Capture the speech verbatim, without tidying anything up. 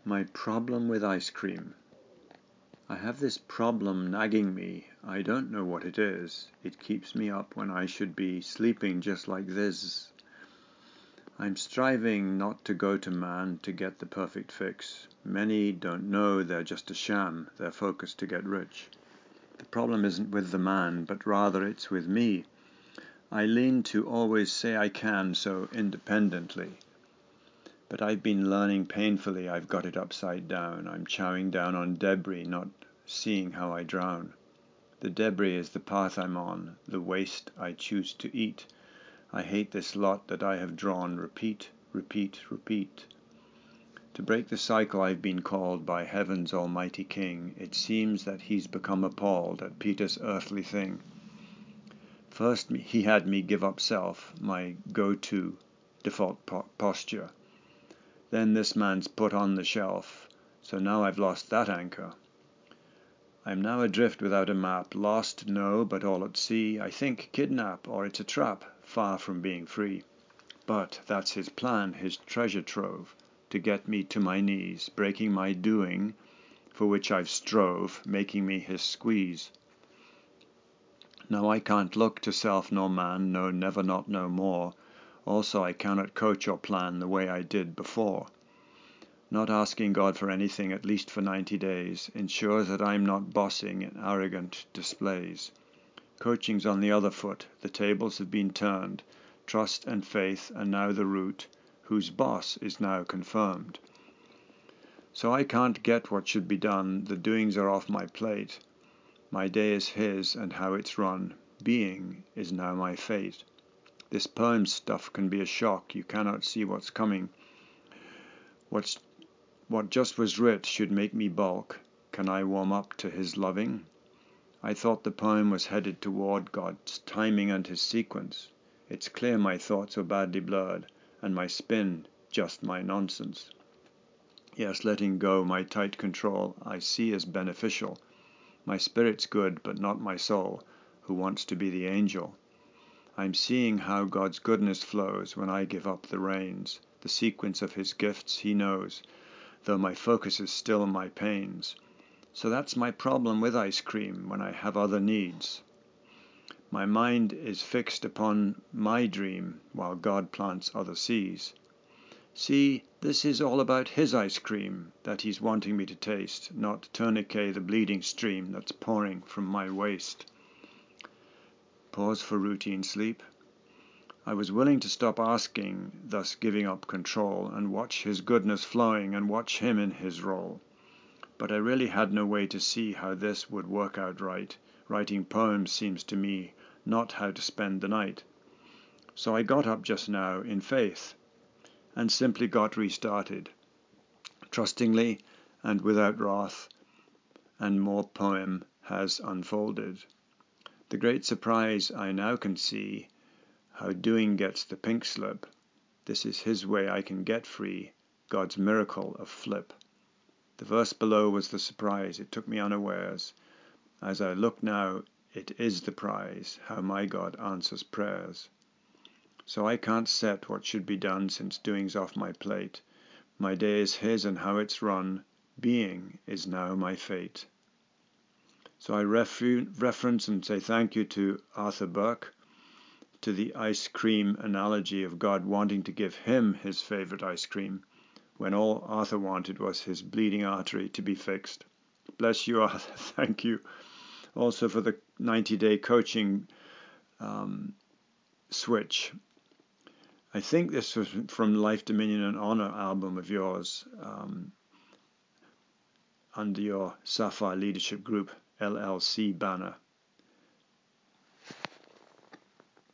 My problem with ice cream. I have this problem nagging me. I don't know what it is. It keeps me up when I should be sleeping just like this. I'm striving not to go to man to get the perfect fix. Many don't know they're just a sham. They're focused to get rich. The problem isn't with the man, but rather it's with me. I lean to always say I can so independently. But I've been learning painfully I've got it upside down. I'm chowing down on debris, not seeing how I drown. The debris is the path I'm on, the waste I choose to eat. I hate this lot that I have drawn. Repeat, repeat, repeat. To break the cycle I've been called by heaven's almighty king. It seems that he's become appalled at Peter's earthly thing. First he had me give up self, my go-to default po- posture. Then this man's put on the shelf, so now I've lost that anchor. I'm now adrift without a map, lost, no, but all at sea. I think kidnap, or it's a trap, far from being free. But that's his plan, his treasure trove, to get me to my knees, breaking my doing, for which I've strove, making me his squeeze. Now I can't look to self nor man, no, never not no more. Also I cannot coach or plan the way I did before. Not asking God for anything, at least for ninety days, ensures that I'm not bossing in arrogant displays. Coaching's on the other foot, the tables have been turned. Trust and faith are now the root, whose boss is now confirmed. So I can't get what should be done, the doings are off my plate. My day is his, and how it's run, being is now my fate. This poem stuff can be a shock, you cannot see what's coming. What's, what just was writ should make me balk. Can I warm up to his loving? I thought the poem was headed toward God's timing and his sequence. It's clear my thoughts are badly blurred, and my spin just my nonsense. Yes, letting go my tight control I see as beneficial. My spirit's good, but not my soul, who wants to be the angel. I'm seeing how God's goodness flows when I give up the reins. The sequence of his gifts he knows, though my focus is still my pains. So that's my problem with ice cream when I have other needs. My mind is fixed upon my dream while God plants other seeds. See, this is all about his ice cream that he's wanting me to taste, not tourniquet the bleeding stream that's pouring from my waist. Pause for routine sleep. I was willing to stop asking, thus giving up control, and watch his goodness flowing and watch him in his role. But I really had no way to see how this would work out right. Writing poems seems to me not how to spend the night. So I got up just now in faith and simply got restarted, trustingly and without wrath, and more poem has unfolded. The great surprise I now can see, how doing gets the pink slip. This is his way I can get free, God's miracle of flip. The verse below was the surprise, it took me unawares. As I look now, it is the prize, how my God answers prayers. So I can't set what should be done since doing's off my plate. My day is his and how it's run, being is now my fate. So I refu- reference and say thank you to Arthur Burke, to the ice cream analogy of God wanting to give him his favorite ice cream, when all Arthur wanted was his bleeding artery to be fixed. Bless you, Arthur. Thank you. Also for the ninety-day coaching um, switch. I think this was from Life, Dominion and Honor album of yours, um, under your Sapphire Leadership Group L L C banner.